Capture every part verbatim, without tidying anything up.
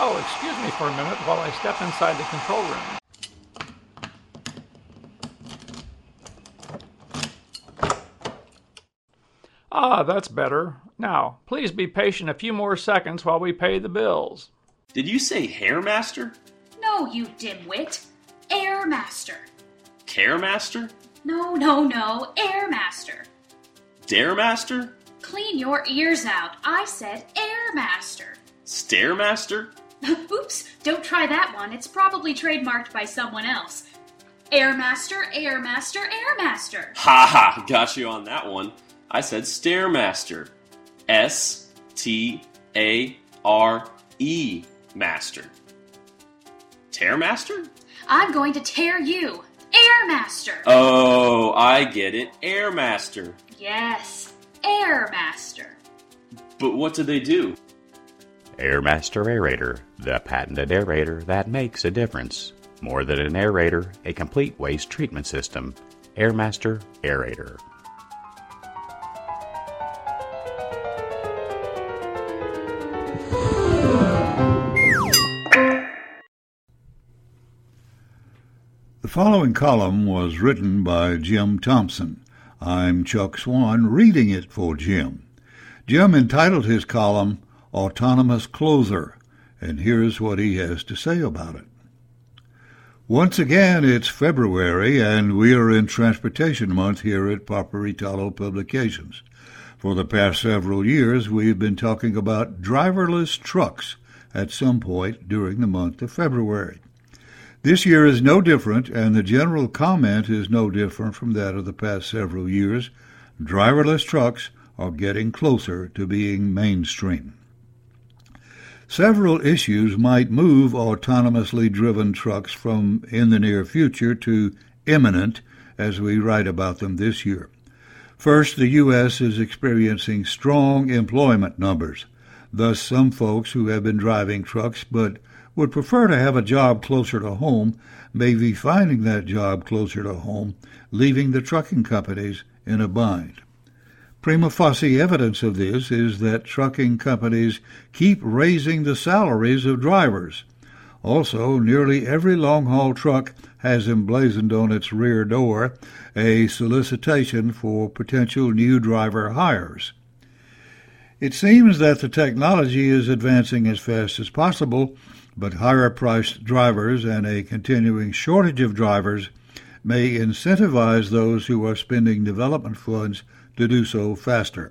Oh, excuse me for a minute while I step inside the control room. Ah, that's better. Now, please be patient a few more seconds while we pay the bills. Did you say Hairmaster? No, you dimwit. Airmaster. Caremaster? No, no, no. Airmaster. Daremaster? Clean your ears out. I said Airmaster. Stairmaster? Oops, don't try that one. It's probably trademarked by someone else. Airmaster, Airmaster, Airmaster. Ha ha, got you on that one. I said Stairmaster. S T A R E Master. Tearmaster? I'm going to tear you. Airmaster. Oh, I get it. Airmaster. Yes, Airmaster. But what do they do? Airmaster Aerator, the patented aerator that makes a difference. More than an aerator, a complete waste treatment system. Airmaster Aerator. The following column was written by Jim Thompson. I'm Chuck Swan reading it for Jim. Jim entitled his column Autonomous Closer, and here's what he has to say about it. Once again, it's February, and we are in Transportation Month here at Paperitalo Publications. For the past several years, we've been talking about driverless trucks at some point during the month of February. This year is no different, and the general comment is no different from that of the past several years. Driverless trucks are getting closer to being mainstream. Several issues might move autonomously driven trucks from in the near future to imminent as we write about them this year. First, the U S is experiencing strong employment numbers. Thus, some folks who have been driving trucks but would prefer to have a job closer to home may be finding that job closer to home, leaving the trucking companies in a bind. Prima facie evidence of this is that trucking companies keep raising the salaries of drivers. Also, nearly every long-haul truck has emblazoned on its rear door a solicitation for potential new driver hires. It seems that the technology is advancing as fast as possible, but higher-priced drivers and a continuing shortage of drivers may incentivize those who are spending development funds to do so faster.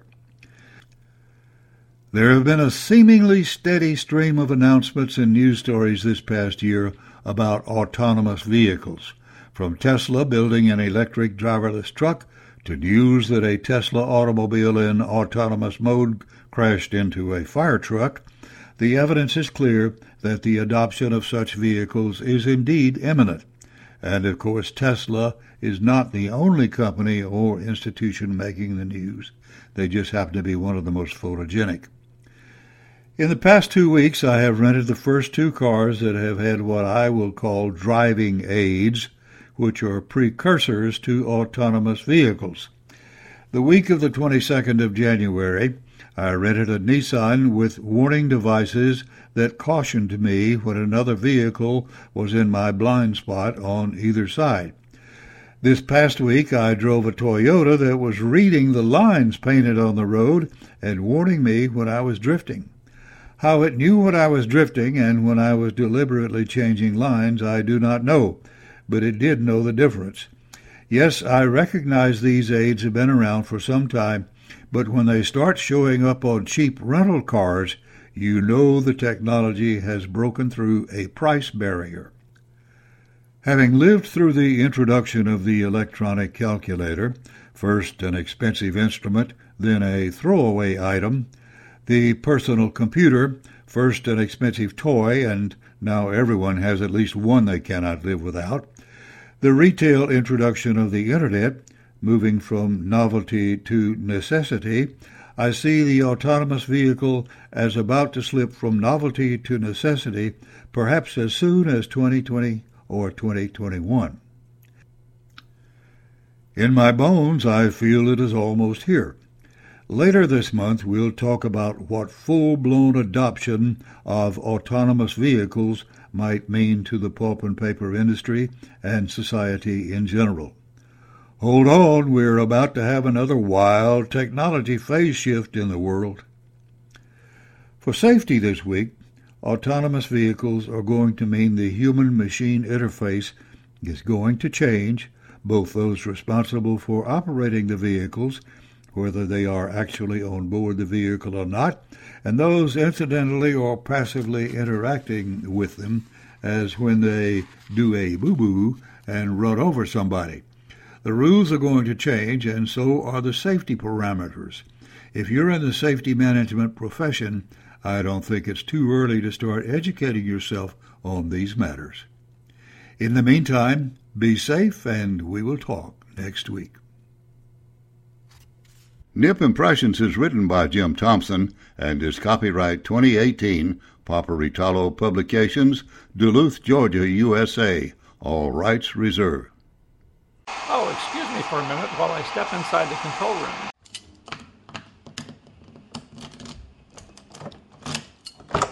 There have been a seemingly steady stream of announcements and news stories this past year about autonomous vehicles, from Tesla building an electric driverless truck to news that a Tesla automobile in autonomous mode crashed into a fire truck. The evidence is clear that the adoption of such vehicles is indeed imminent. And, of course, Tesla is not the only company or institution making the news. They just happen to be one of the most photogenic. In the past two weeks, I have rented the first two cars that have had what I will call driving aids, which are precursors to autonomous vehicles. The week of the twenty-second of January, I rented a Nissan with warning devices that cautioned me when another vehicle was in my blind spot on either side. This past week, I drove a Toyota that was reading the lines painted on the road and warning me when I was drifting. How it knew when I was drifting and when I was deliberately changing lines, I do not know, but it did know the difference. Yes, I recognize these aids have been around for some time, but when they start showing up on cheap rental cars, you know the technology has broken through a price barrier. Having lived through the introduction of the electronic calculator, first an expensive instrument, then a throwaway item, the personal computer, first an expensive toy, and now everyone has at least one they cannot live without, the retail introduction of the Internet, moving from novelty to necessity, I see the autonomous vehicle as about to slip from novelty to necessity, perhaps as soon as twenty twenty or twenty twenty-one. In my bones, I feel it is almost here. Later this month, we'll talk about what full-blown adoption of autonomous vehicles might mean to the pulp and paper industry and society in general. Hold on, we're about to have another wild technology phase shift in the world. For safety this week, autonomous vehicles are going to mean the human-machine interface is going to change, both those responsible for operating the vehicles, whether they are actually on board the vehicle or not, and those incidentally or passively interacting with them, as when they do a boo-boo and run over somebody. The rules are going to change, and so are the safety parameters. If you're in the safety management profession, I don't think it's too early to start educating yourself on these matters. In the meantime, be safe, and we will talk next week. Nip Impressions is written by Jim Thompson and is copyright twenty eighteen, Paparitalo Publications, Duluth, Georgia, U S A. All rights reserved. Oh, excuse me for a minute while I step inside the control room.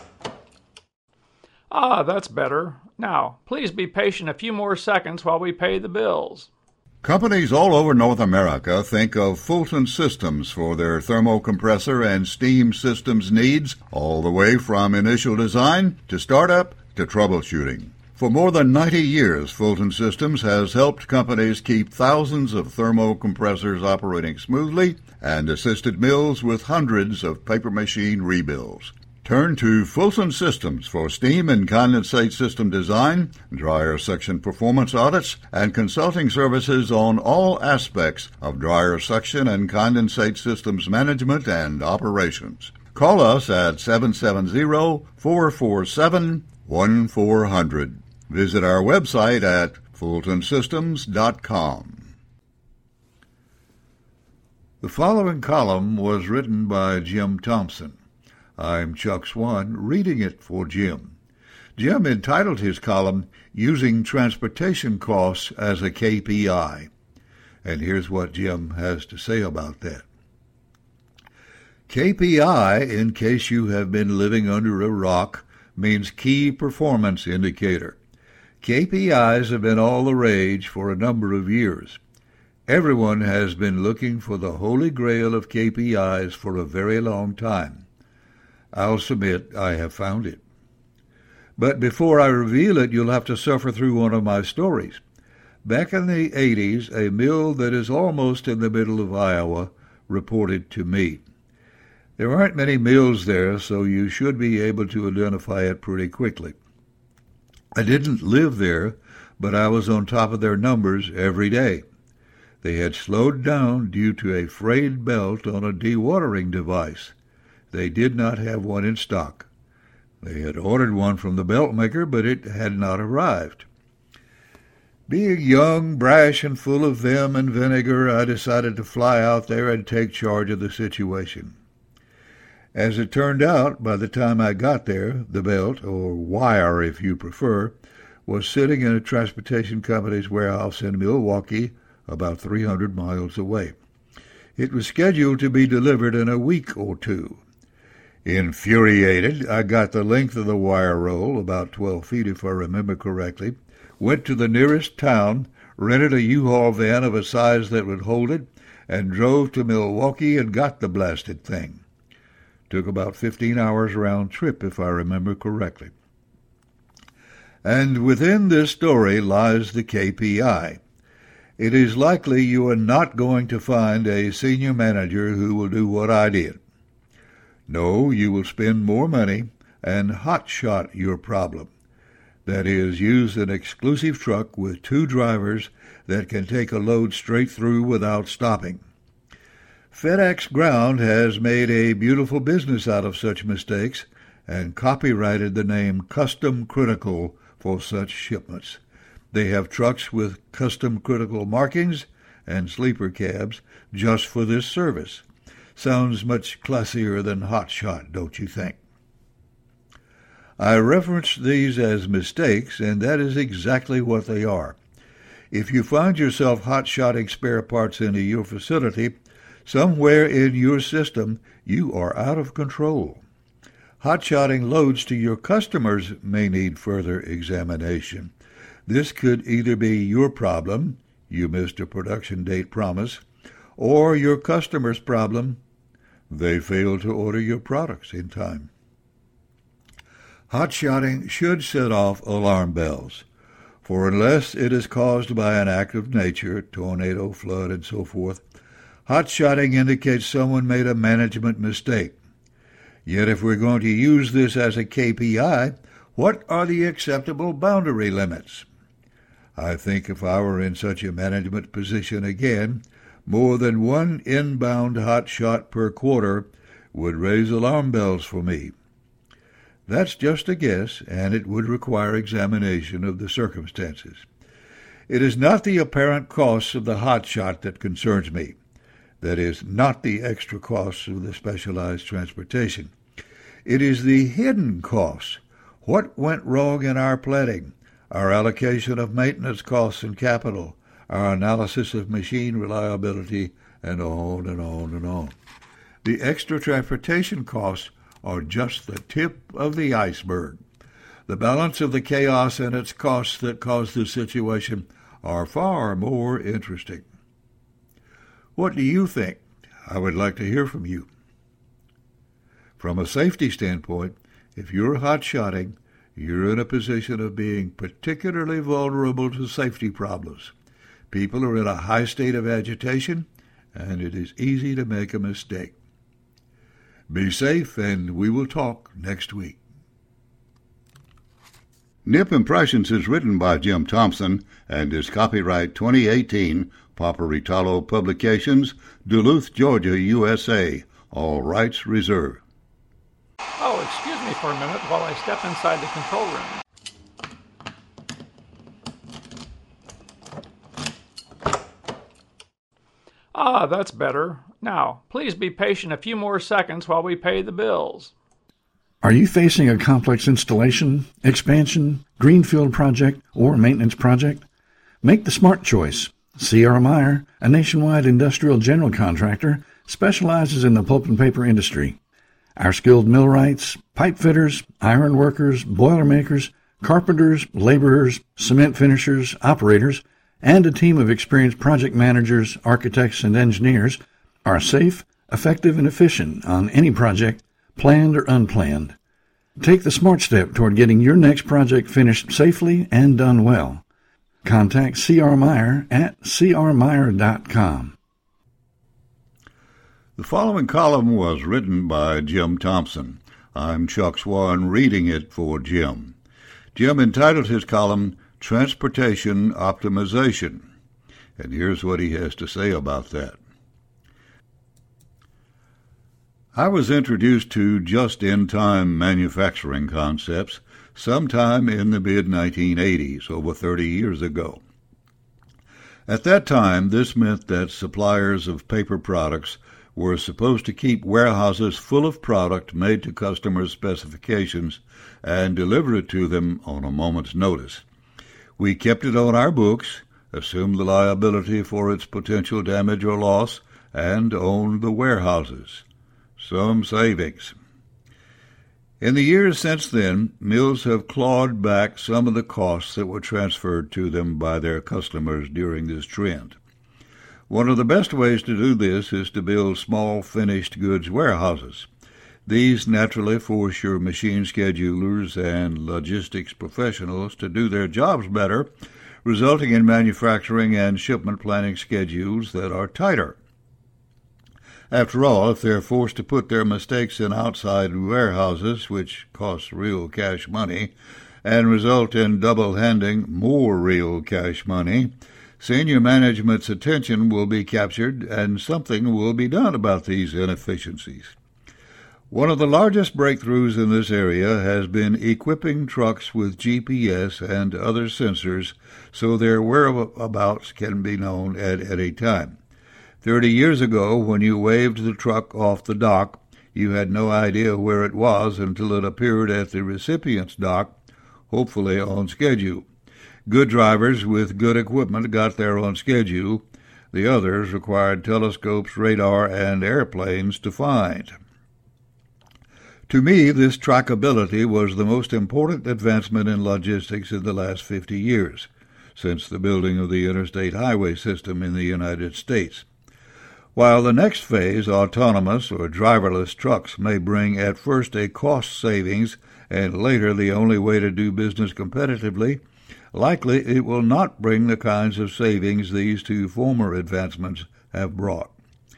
Ah, that's better. Now, please be patient a few more seconds while we pay the bills. Companies all over North America think of Fulton Systems for their thermocompressor and steam systems needs, all the way from initial design to startup to troubleshooting. For more than ninety years, Fulton Systems has helped companies keep thousands of thermocompressors operating smoothly and assisted mills with hundreds of paper machine rebuilds. Turn to Fulton Systems for steam and condensate system design, dryer section performance audits, and consulting services on all aspects of dryer section and condensate systems management and operations. Call us at seven seven zero, four four seven, one four zero zero. Visit our website at fulton systems dot com. The following column was written by Jim Thompson. I'm Chuck Swan, reading it for Jim. Jim entitled his column, Using Transportation Costs as a K P I. And here's what Jim has to say about that. K P I, in case you have been living under a rock, means Key Performance Indicator. K P Is have been all the rage for a number of years. Everyone has been looking for the holy grail of K P Is for a very long time. I'll submit I have found it. But before I reveal it, you'll have to suffer through one of my stories. Back in the eighties, a mill that is almost in the middle of Iowa reported to me. There aren't many mills there, so you should be able to identify it pretty quickly. I didn't live there, but I was on top of their numbers every day. They had slowed down due to a frayed belt on a dewatering device. They did not have one in stock. They had ordered one from the belt maker, but it had not arrived. Being young, brash, and full of vim and vinegar, I decided to fly out there and take charge of the situation. As it turned out, by the time I got there, the belt, or wire if you prefer, was sitting in a transportation company's warehouse in Milwaukee, about three hundred miles away. It was scheduled to be delivered in a week or two. Infuriated, I got the length of the wire roll, about twelve feet if I remember correctly, went to the nearest town, rented a U-Haul van of a size that would hold it, and drove to Milwaukee and got the blasted thing. Took about fifteen hours round trip, if I remember correctly. And within this story lies the K P I. It is likely you are not going to find a senior manager who will do what I did. No, you will spend more money and hotshot your problem. That is, use an exclusive truck with two drivers that can take a load straight through without stopping. FedEx Ground has made a beautiful business out of such mistakes and copyrighted the name Custom Critical for such shipments. They have trucks with custom critical markings and sleeper cabs just for this service. Sounds much classier than hotshot, don't you think? I reference these as mistakes, and that is exactly what they are. If you find yourself hot-shotting spare parts into your facility, Somewhere in your system, you are out of control. Hot-shotting loads to your customers may need further examination. This could either be your problem, you missed a production date promise, or your customer's problem, they failed to order your products in time. Hot-shotting should set off alarm bells, for unless it is caused by an act of nature, tornado, flood, and so forth, hot-shotting indicates someone made a management mistake. Yet if we're going to use this as a K P I, what are the acceptable boundary limits? I think if I were in such a management position again, more than one inbound hot shot per quarter would raise alarm bells for me. That's just a guess, and it would require examination of the circumstances. It is not the apparent costs of the hot shot that concerns me. That is, not the extra costs of the specialized transportation. It is the hidden costs. What went wrong in our planning, our allocation of maintenance costs and capital, our analysis of machine reliability, and on and on and on. The extra transportation costs are just the tip of the iceberg. The balance of the chaos and its costs that caused this situation are far more interesting. What do you think? I would like to hear from you. From a safety standpoint, if you're hot-shotting, you're in a position of being particularly vulnerable to safety problems. People are in a high state of agitation, and it is easy to make a mistake. Be safe, and we will talk next week. Nip Impressions is written by Jim Thompson and is copyright twenty eighteen, Paparitalo Publications, Duluth, Georgia, U S A. All rights reserved. Oh, excuse me for a minute while I step inside the control room. Ah, that's better. Now, please be patient a few more seconds while we pay the bills. Are you facing a complex installation, expansion, greenfield project, or maintenance project? Make the smart choice. C R. Meyer, a nationwide industrial general contractor, specializes in the pulp and paper industry. Our skilled millwrights, pipe fitters, iron workers, boiler makers, carpenters, laborers, cement finishers, operators, and a team of experienced project managers, architects, and engineers are safe, effective, and efficient on any project, planned or unplanned. Take the smart step toward getting your next project finished safely and done well. Contact C R. Meyer at c r meyer dot com. The following column was written by Jim Thompson. I'm Chuck Swan reading it for Jim. Jim entitled his column Transportation Optimization, and here's what he has to say about that. I was introduced to just-in-time manufacturing concepts sometime in the mid nineteen eighties, over thirty years ago. At that time, this meant that suppliers of paper products were supposed to keep warehouses full of product made to customers' specifications and deliver it to them on a moment's notice. We kept it on our books, assumed the liability for its potential damage or loss, and owned the warehouses. Some savings. In the years since then, mills have clawed back some of the costs that were transferred to them by their customers during this trend. One of the best ways to do this is to build small finished goods warehouses. These naturally force your machine schedulers and logistics professionals to do their jobs better, resulting in manufacturing and shipment planning schedules that are tighter. After all, if they're forced to put their mistakes in outside warehouses, which costs real cash money, and result in double-handing more real cash money, senior management's attention will be captured and something will be done about these inefficiencies. One of the largest breakthroughs in this area has been equipping trucks with G P S and other sensors so their whereabouts can be known at any time. Thirty years ago, when you waved the truck off the dock, you had no idea where it was until it appeared at the recipient's dock, hopefully on schedule. Good drivers with good equipment got there on schedule. The others required telescopes, radar, and airplanes to find. To me, this trackability was the most important advancement in logistics in the last fifty years, since the building of the interstate highway system in the United States. While the next phase, autonomous or driverless trucks, may bring at first a cost savings and later the only way to do business competitively, likely it will not bring the kinds of savings these two former advancements have brought.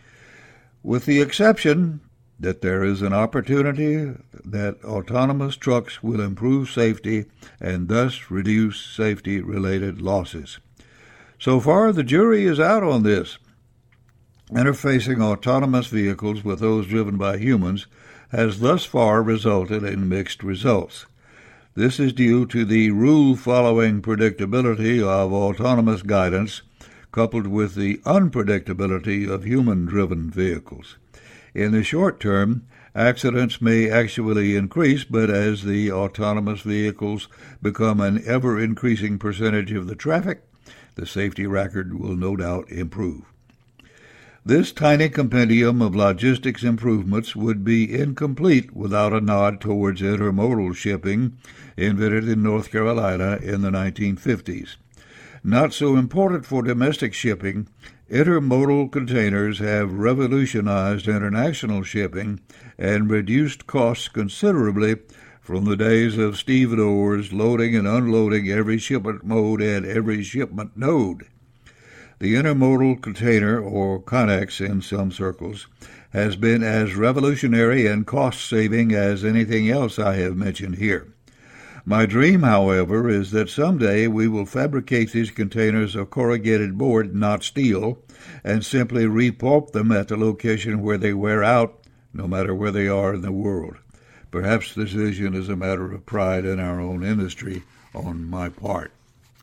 With the exception that there is an opportunity that autonomous trucks will improve safety and thus reduce safety-related losses. So far, the jury is out on this. Interfacing autonomous vehicles with those driven by humans has thus far resulted in mixed results. This is due to the rule-following predictability of autonomous guidance coupled with the unpredictability of human-driven vehicles. In the short term, accidents may actually increase, but as the autonomous vehicles become an ever-increasing percentage of the traffic, the safety record will no doubt improve. This tiny compendium of logistics improvements would be incomplete without a nod towards intermodal shipping, invented in North Carolina in the nineteen fifties. Not so important for domestic shipping, intermodal containers have revolutionized international shipping and reduced costs considerably from the days of stevedores loading and unloading every shipment mode and every shipment node. The intermodal container, or Connex in some circles, has been as revolutionary and cost-saving as anything else I have mentioned here. My dream, however, is that someday we will fabricate these containers of corrugated board, not steel, and simply repulp them at the location where they wear out, no matter where they are in the world. Perhaps this vision is a matter of pride in our own industry on my part.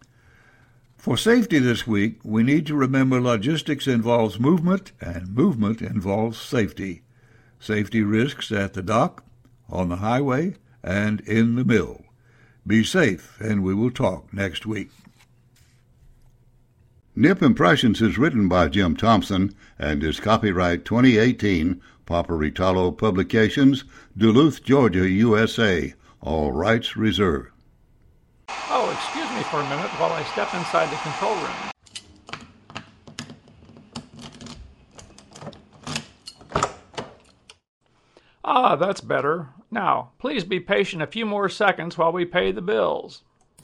For safety this week, we need to remember logistics involves movement, and movement involves safety. Safety risks at the dock, on the highway, and in the mill. Be safe, and we will talk next week. Nip Impressions is written by Jim Thompson and is copyright twenty eighteen, Paparitalo Publications, Duluth, Georgia, U S A. All rights reserved. Oh, excuse me for a minute while I step inside the control room. Ah, that's better. Now, please be patient a few more seconds while we pay the bills.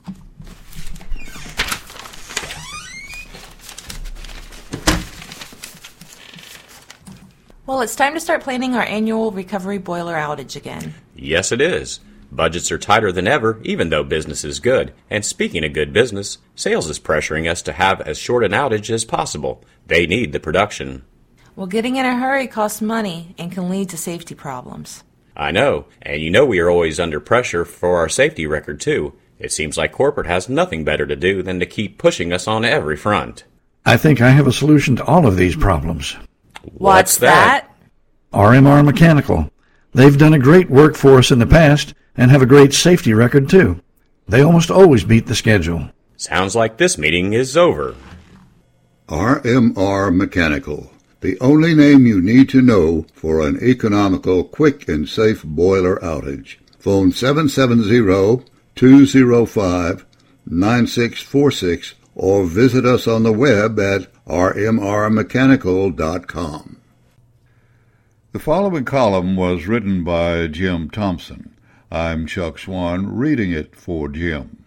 Well, it's time to start planning our annual recovery boiler outage again. Yes, it is. Budgets are tighter than ever, even though business is good. And speaking of good business, sales is pressuring us to have as short an outage as possible. They need the production. Well, getting in a hurry costs money and can lead to safety problems. I know, and you know we are always under pressure for our safety record, too. It seems like corporate has nothing better to do than to keep pushing us on every front. I think I have a solution to all of these problems. What's that? R M R Mechanical. They've done a great work for us in the past and have a great safety record, too. They almost always beat the schedule. Sounds like this meeting is over. R M R Mechanical, the only name you need to know for an economical, quick, and safe boiler outage. Phone seven seven zero, two zero five, nine six four six or visit us on the web at r m r mechanical dot com. The following column was written by Jim Thompson. I'm Chuck Swan, reading it for Jim.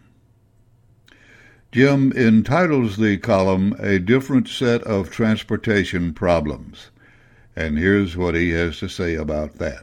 Jim entitles the column A Different Set of Transportation Problems, and here's what he has to say about that.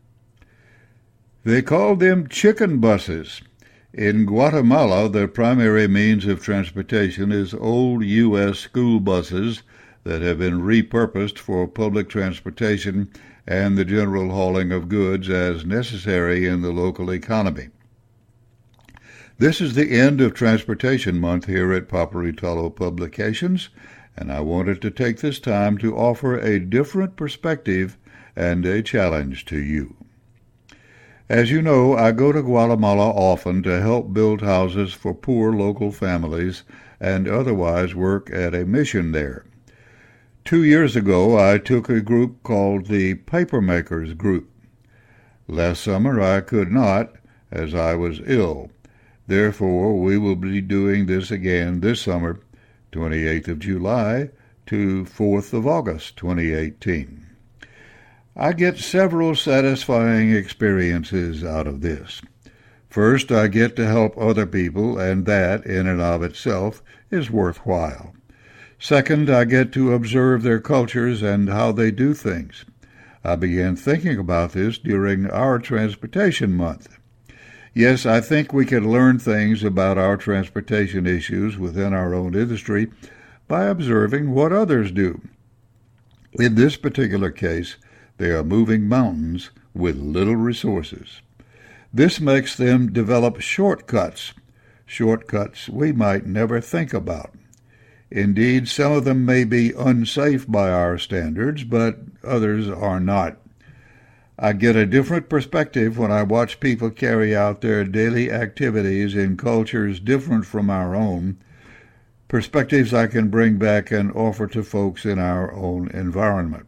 They called them chicken buses. In Guatemala, their primary means of transportation is old U S school buses that have been repurposed for public transportation and the general hauling of goods as necessary in the local economy. This is the end of Transportation Month here at Paparitalo Publications, and I wanted to take this time to offer a different perspective and a challenge to you. As you know, I go to Guatemala often to help build houses for poor local families and otherwise work at a mission there. Two years ago, I took a group called the Papermakers Group. Last summer, I could not, as I was ill. Therefore, we will be doing this again this summer, twenty-eighth of July to fourth of August, twenty eighteen. I get several satisfying experiences out of this. First, I get to help other people, and that, in and of itself, is worthwhile. Second, I get to observe their cultures and how they do things. I began thinking about this during our Transportation Month. Yes, I think we can learn things about our transportation issues within our own industry by observing what others do. In this particular case, they are moving mountains with little resources. This makes them develop shortcuts, shortcuts we might never think about. Indeed, some of them may be unsafe by our standards, but others are not. I get a different perspective when I watch people carry out their daily activities in cultures different from our own, perspectives I can bring back and offer to folks in our own environment.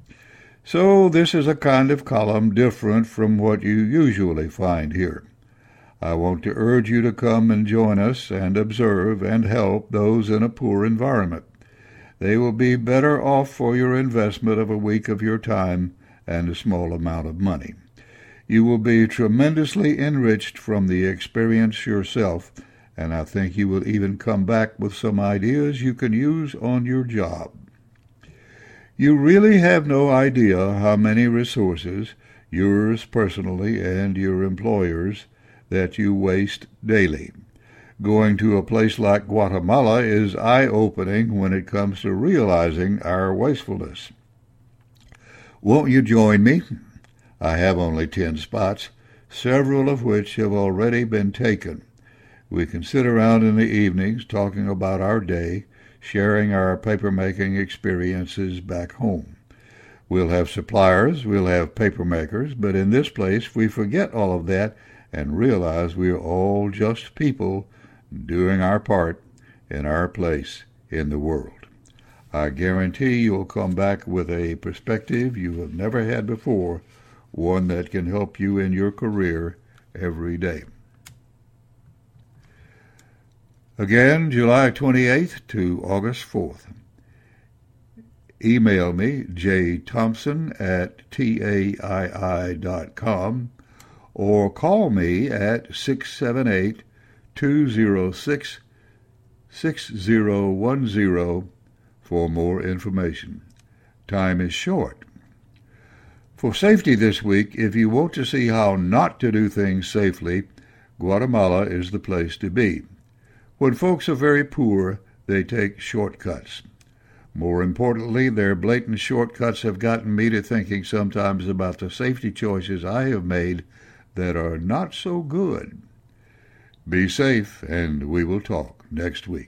So this is a kind of column different from what you usually find here. I want to urge you to come and join us and observe and help those in a poor environment. They will be better off for your investment of a week of your time and a small amount of money. You will be tremendously enriched from the experience yourself, and I think you will even come back with some ideas you can use on your job. You really have no idea how many resources, yours personally and your employers, that you waste daily. Going to a place like Guatemala is eye-opening when it comes to realizing our wastefulness. Won't you join me? I have only ten spots, several of which have already been taken. We can sit around in the evenings talking about our day, sharing our paper-making experiences back home. We'll have suppliers, we'll have paper makers, but in this place we forget all of that and realize we are all just people doing our part in our place in the world. I guarantee you'll come back with a perspective you have never had before, one that can help you in your career every day. Again, July twenty-eighth to August fourth. Email me, jthompson at t a i i dot com, or call me at six seven eight, two zero six, six zero one zero for more information. Time is short. For safety this week, if you want to see how not to do things safely, Guatemala is the place to be. When folks are very poor, they take shortcuts. More importantly, their blatant shortcuts have gotten me to thinking sometimes about the safety choices I have made that are not so good. Be safe, and we will talk next week.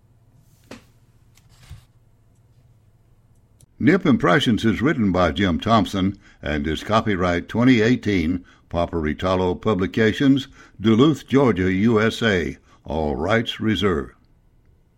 Nip Impressions is written by Jim Thompson and is copyright twenty eighteen, Paparitalo Publications, Duluth, Georgia, U S A. All rights reserved.